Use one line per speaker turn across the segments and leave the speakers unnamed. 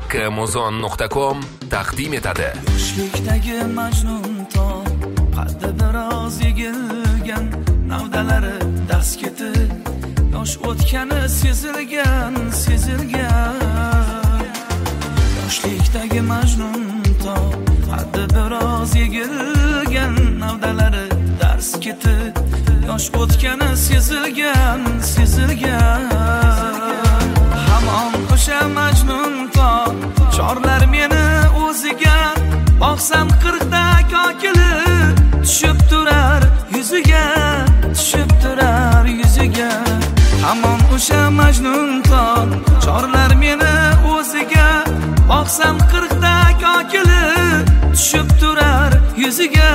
kmuzon.com taqdim etadi.
Yoshlikdagi majnun tol, qaddi biroz egilgan, navdalari dast ketib, yosh o'tgani sezilgan. Yoshlikdagi majnun tol, qaddi biroz egilgan, navdalari dast ketib, yosh o'tgani sezilgan. Hamon o'sha majnun tol, chorlar meni o'ziga, boqsam 40da kokili tushib turar yuziga. Hamon o'sha majnun tol, chorlar meni o'ziga, boqsam 40da kokili tushib turar yuziga.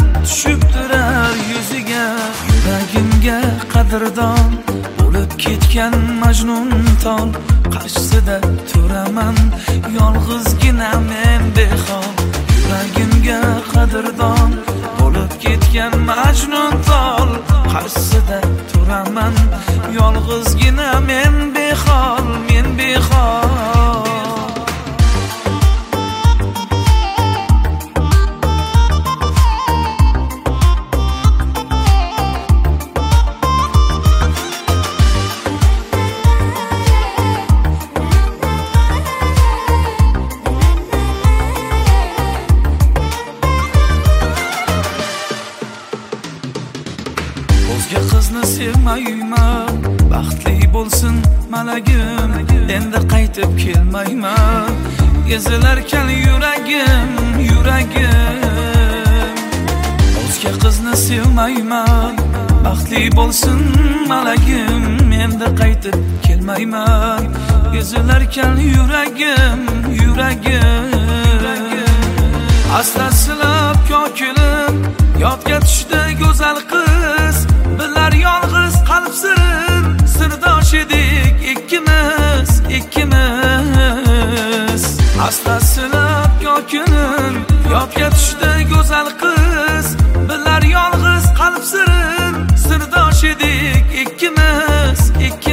Yuragimga qadrdon bo'lib ketgan majnun tol, qarshisida turaman yolg'izgina men behol. Yuragimga qadrdon bo'lib ketgan majnun tol, qarshisida turaman yolg'izgina men behol. O'zga qizni sevmayman, baxtli bo'lsin malagim, endi qaytib kelmayman. Ezilarkan yuragim. O'zga qizni sevmayman, baxtli bo'lsin malagim, endi qaytib kelmayman. Ezilarkan yuragim. Asta silab kokilim, yodga tushdi go'zal qiz, bilar yolg'iz qalb sirim, sirdosh edik ikkimiz. Asta silab kokilim, yodga tushdi go'zal qiz, bilar yolg'iz qalb sirim, sirdosh edik ikkimiz.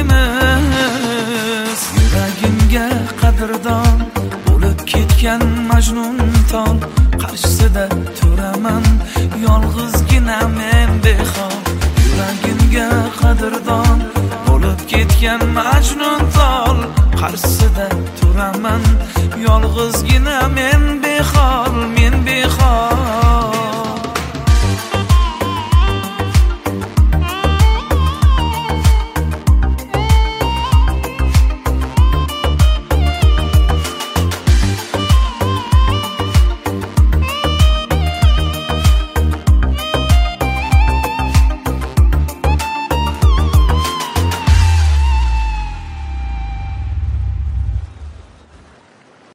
Yuragimga qadrdon bo'lib ketgan majnun tol, qarshisida turaman yolg'izgina men behol. Yuragimga qadrdon bo'lib ketgan majnun tol, qarshisida turaman yolg'izgina men behol.